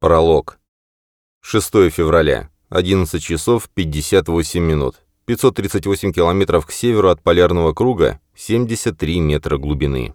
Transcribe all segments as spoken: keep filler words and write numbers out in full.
Пролог. шестое февраля. одиннадцать часов пятьдесят восемь минут. пятьсот тридцать восемь километров к северу от полярного круга, семьдесят три метра глубины.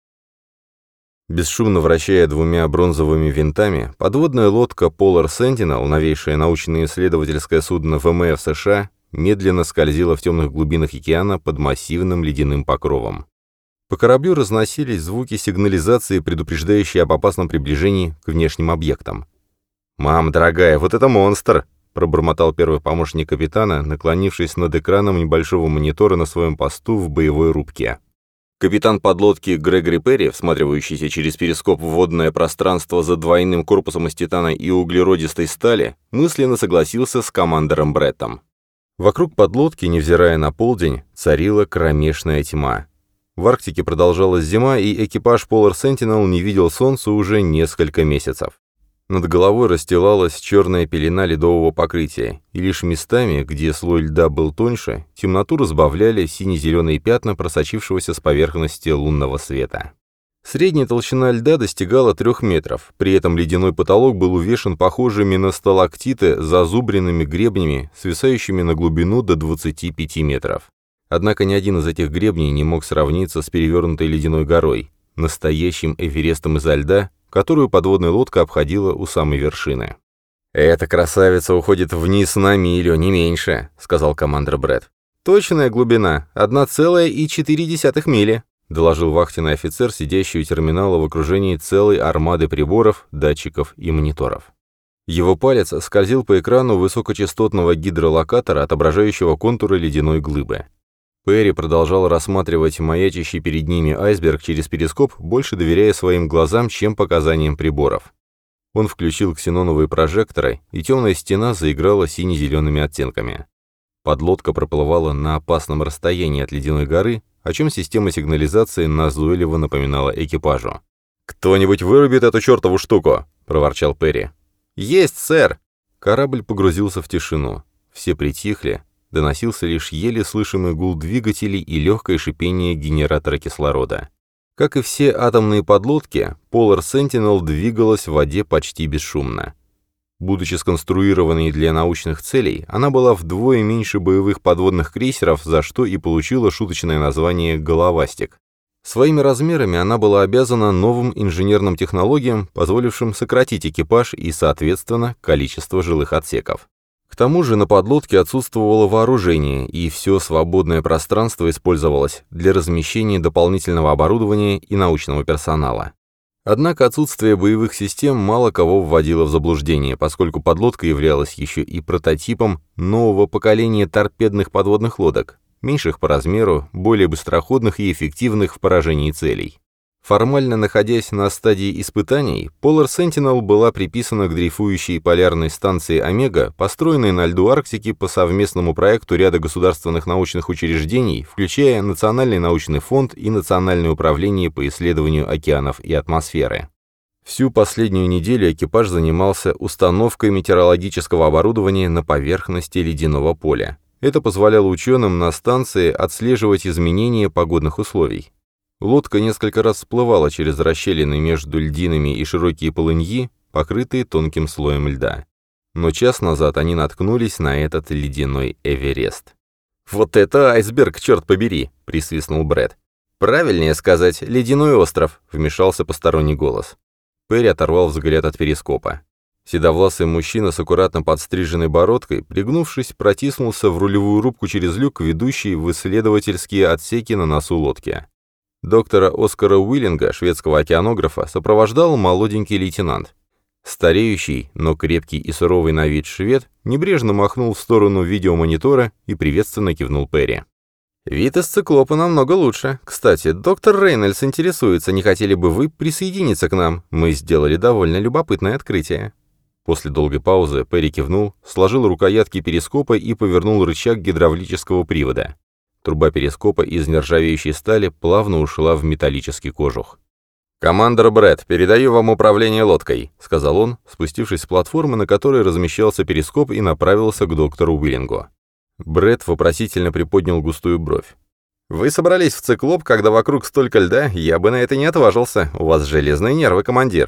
Бесшумно вращая двумя бронзовыми винтами, подводная лодка Polar Sentinel, новейшее научно-исследовательское судно ВМФ США, медленно скользила в темных глубинах океана под массивным ледяным покровом. По кораблю разносились звуки сигнализации, предупреждающие об опасном приближении к внешним объектам. «Мам, дорогая, вот это монстр!» — пробормотал первый помощник капитана, наклонившись над экраном небольшого монитора на своем посту в боевой рубке. Капитан подлодки Грегори Перри, всматривающийся через перископ в водное пространство за двойным корпусом из титана и углеродистой стали, мысленно согласился с командором Бреттом. Вокруг подлодки, невзирая на полдень, царила кромешная тьма. В Арктике продолжалась зима, и экипаж Polar Sentinel не видел солнца уже несколько месяцев. Над головой расстилалась черная пелена ледового покрытия, и лишь местами, где слой льда был тоньше, темноту разбавляли сине-зеленые пятна просочившегося с поверхности лунного света. Средняя толщина льда достигала трех метров, при этом ледяной потолок был увешан похожими на сталактиты зазубренными гребнями, свисающими на глубину до двадцати пяти метров. Однако ни один из этих гребней не мог сравниться с перевернутой ледяной горой, настоящим Эверестом изо льда, которую подводная лодка обходила у самой вершины. «Эта красавица уходит вниз на милю, не меньше», — сказал командир Бретт. «Точная глубина — одна целая четыре десятых мили», — доложил вахтенный офицер, сидящий у терминала в окружении целой армады приборов, датчиков и мониторов. Его палец скользил по экрану высокочастотного гидролокатора, отображающего контуры ледяной глыбы. Перри продолжал рассматривать маячащий перед ними айсберг через перископ, больше доверяя своим глазам, чем показаниям приборов. Он включил ксеноновые прожекторы, и темная стена заиграла сине-зелеными оттенками. Подлодка проплывала на опасном расстоянии от ледяной горы, о чем система сигнализации назойливо напоминала экипажу. «Кто-нибудь вырубит эту чертову штуку!» — проворчал Перри. «Есть, сэр!» Корабль погрузился в тишину. Все притихли. Доносился лишь еле слышимый гул двигателей и легкое шипение генератора кислорода. Как и все атомные подлодки, Polar Sentinel двигалась в воде почти бесшумно. Будучи сконструированной для научных целей, она была вдвое меньше боевых подводных крейсеров, за что и получила шуточное название «головастик». Своими размерами она была обязана новым инженерным технологиям, позволившим сократить экипаж и, соответственно, количество жилых отсеков. К тому же на подлодке отсутствовало вооружение, и все свободное пространство использовалось для размещения дополнительного оборудования и научного персонала. Однако отсутствие боевых систем мало кого вводило в заблуждение, поскольку подлодка являлась еще и прототипом нового поколения торпедных подводных лодок, меньших по размеру, более быстроходных и эффективных в поражении целей. Формально находясь на стадии испытаний, Polar Sentinel была приписана к дрейфующей полярной станции «Омега», построенной на льду Арктики по совместному проекту ряда государственных научных учреждений, включая Национальный научный фонд и Национальное управление по исследованию океанов и атмосферы. Всю последнюю неделю экипаж занимался установкой метеорологического оборудования на поверхности ледяного поля. Это позволяло ученым на станции отслеживать изменения погодных условий. Лодка несколько раз всплывала через расщелины между льдинами и широкие полыньи, покрытые тонким слоем льда. Но час назад они наткнулись на этот ледяной Эверест. «Вот это айсберг, черт побери!» — присвистнул Бретт. «Правильнее сказать, ледяной остров», — вмешался посторонний голос. Перри оторвал взгляд от перископа. Седовласый мужчина с аккуратно подстриженной бородкой, пригнувшись, протиснулся в рулевую рубку через люк, ведущий в исследовательские отсеки на носу лодки. Доктора Оскара Уиллинга, шведского океанографа, сопровождал молоденький лейтенант. Стареющий, но крепкий и суровый на вид швед небрежно махнул в сторону видеомонитора и приветственно кивнул Перри. «Вид из циклопа намного лучше. Кстати, доктор Рейнольдс интересуется, не хотели бы вы присоединиться к нам? Мы сделали довольно любопытное открытие». После долгой паузы Перри кивнул, сложил рукоятки перископа и повернул рычаг гидравлического привода. Труба перископа из нержавеющей стали плавно ушла в металлический кожух. «Командор Бретт, передаю вам управление лодкой», — сказал он, спустившись с платформы, на которой размещался перископ, и направился к доктору Уиллингу. Бретт вопросительно приподнял густую бровь. «Вы собрались в циклоп, когда вокруг столько льда? Я бы на это не отважился. У вас железные нервы, командир».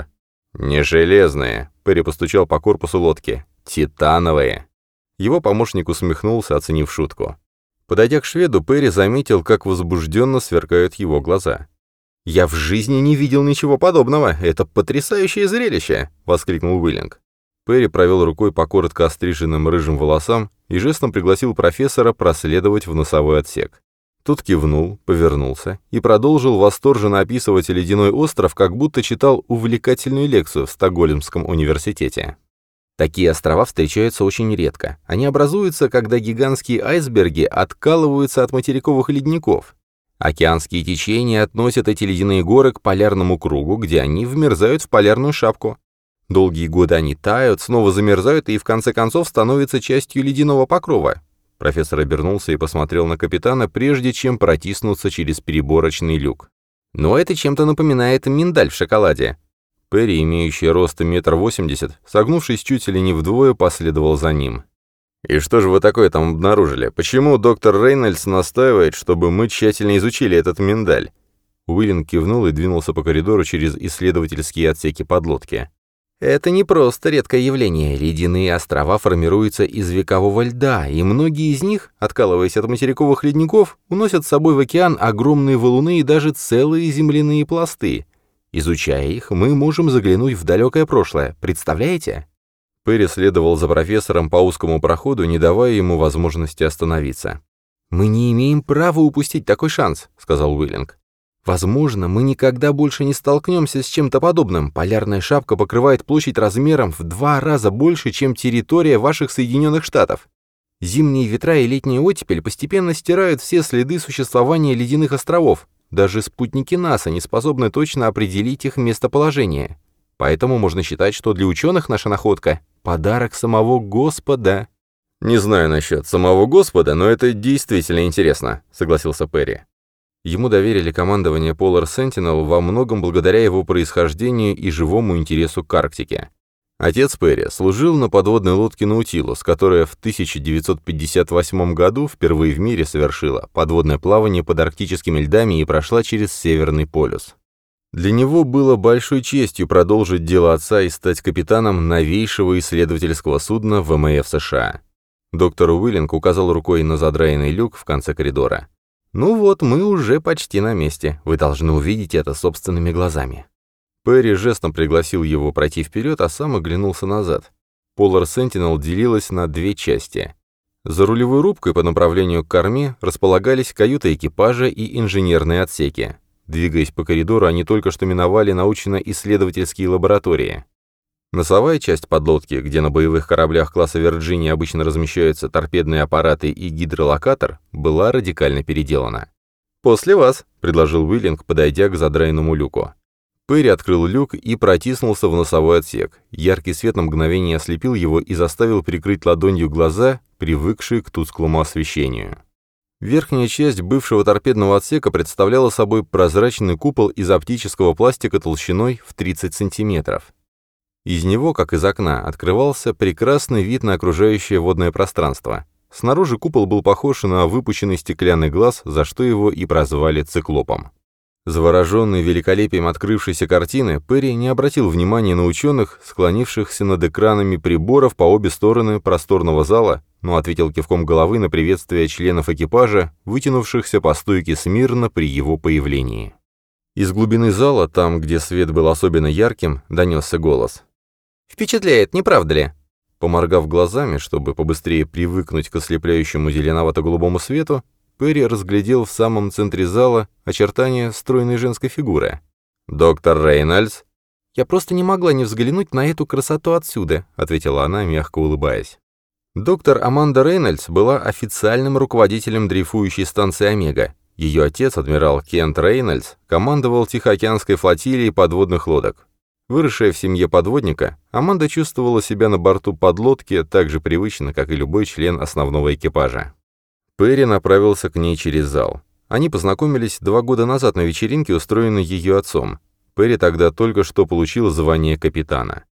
«Не железные», — Перри постучал по корпусу лодки. «Титановые». Его помощник усмехнулся, оценив шутку. Подойдя к шведу, Перри заметил, как возбужденно сверкают его глаза. «Я в жизни не видел ничего подобного! Это потрясающее зрелище!» — воскликнул Уиллинг. Перри провел рукой по коротко остриженным рыжим волосам и жестом пригласил профессора проследовать в носовой отсек. Тот кивнул, повернулся и продолжил восторженно описывать ледяной остров, как будто читал увлекательную лекцию в Стокгольмском университете. Такие острова встречаются очень редко. Они образуются, когда гигантские айсберги откалываются от материковых ледников. Океанские течения относят эти ледяные горы к полярному кругу, где они вмерзают в полярную шапку. Долгие годы они тают, снова замерзают и в конце концов становятся частью ледяного покрова. Профессор обернулся и посмотрел на капитана, прежде чем протиснуться через переборочный люк. «Но это чем-то напоминает миндаль в шоколаде». Перри, имеющий рост метр восемьдесят, согнувшись чуть ли не вдвое, последовал за ним. «И что же вы такое там обнаружили? Почему доктор Рейнольдс настаивает, чтобы мы тщательно изучили этот миндаль?» Уиллинг кивнул и двинулся по коридору через исследовательские отсеки подлодки. «Это не просто редкое явление. Ледяные острова формируются из векового льда, и многие из них, откалываясь от материковых ледников, уносят с собой в океан огромные валуны и даже целые земляные пласты. Изучая их, мы можем заглянуть в далекое прошлое. Представляете?» Перри следовал за профессором по узкому проходу, не давая ему возможности остановиться. «Мы не имеем права упустить такой шанс», — сказал Уиллинг. «Возможно, мы никогда больше не столкнемся с чем-то подобным. Полярная шапка покрывает площадь размером в два раза больше, чем территория ваших Соединенных Штатов. Зимние ветра и летняя оттепель постепенно стирают все следы существования ледяных островов. Даже спутники НАСА не способны точно определить их местоположение. Поэтому можно считать, что для ученых наша находка — подарок самого Господа». «Не знаю насчет самого Господа, но это действительно интересно», — согласился Перри. Ему доверили командование Polar Sentinel во многом благодаря его происхождению и живому интересу к Арктике. Отец Перри служил на подводной лодке «Наутилус», которая в тысяча девятьсот пятьдесят восьмом году впервые в мире совершила подводное плавание под арктическими льдами и прошла через Северный полюс. Для него было большой честью продолжить дело отца и стать капитаном новейшего исследовательского судна ВМФ США. Доктор Уиллинг указал рукой на задраенный люк в конце коридора. «Ну вот, мы уже почти на месте. Вы должны увидеть это собственными глазами». Перри жестом пригласил его пройти вперед, а сам оглянулся назад. Polar Sentinel делилась на две части. За рулевой рубкой по направлению к корме располагались каюты экипажа и инженерные отсеки. Двигаясь по коридору, они только что миновали научно-исследовательские лаборатории. Носовая часть подлодки, где на боевых кораблях класса Вирджиния обычно размещаются торпедные аппараты и гидролокатор, была радикально переделана. «После вас», — предложил Уиллинг, подойдя к задраенному люку. Перри открыл люк и протиснулся в носовой отсек. Яркий свет на мгновение ослепил его и заставил прикрыть ладонью глаза, привыкшие к тусклому освещению. Верхняя часть бывшего торпедного отсека представляла собой прозрачный купол из оптического пластика толщиной в тридцать сантиметров. Из него, как из окна, открывался прекрасный вид на окружающее водное пространство. Снаружи купол был похож на выпученный стеклянный глаз, за что его и прозвали циклопом. Завороженный великолепием открывшейся картины, Перри не обратил внимания на ученых, склонившихся над экранами приборов по обе стороны просторного зала, но ответил кивком головы на приветствие членов экипажа, вытянувшихся по стойке смирно при его появлении. Из глубины зала, там, где свет был особенно ярким, донесся голос. «Впечатляет, не правда ли?» Поморгав глазами, чтобы побыстрее привыкнуть к ослепляющему зеленовато-голубому свету, Перри разглядел в самом центре зала очертания стройной женской фигуры. «Доктор Рейнольдс?» «Я просто не могла не взглянуть на эту красоту отсюда», — ответила она, мягко улыбаясь. Доктор Аманда Рейнольдс была официальным руководителем дрейфующей станции «Омега». Ее отец, адмирал Кент Рейнольдс, командовал Тихоокеанской флотилией подводных лодок. Выросшая в семье подводника, Аманда чувствовала себя на борту подлодки так же привычно, как и любой член основного экипажа. Перри направился к ней через зал. Они познакомились два года назад на вечеринке, устроенной ее отцом. Перри тогда только что получил звание капитана.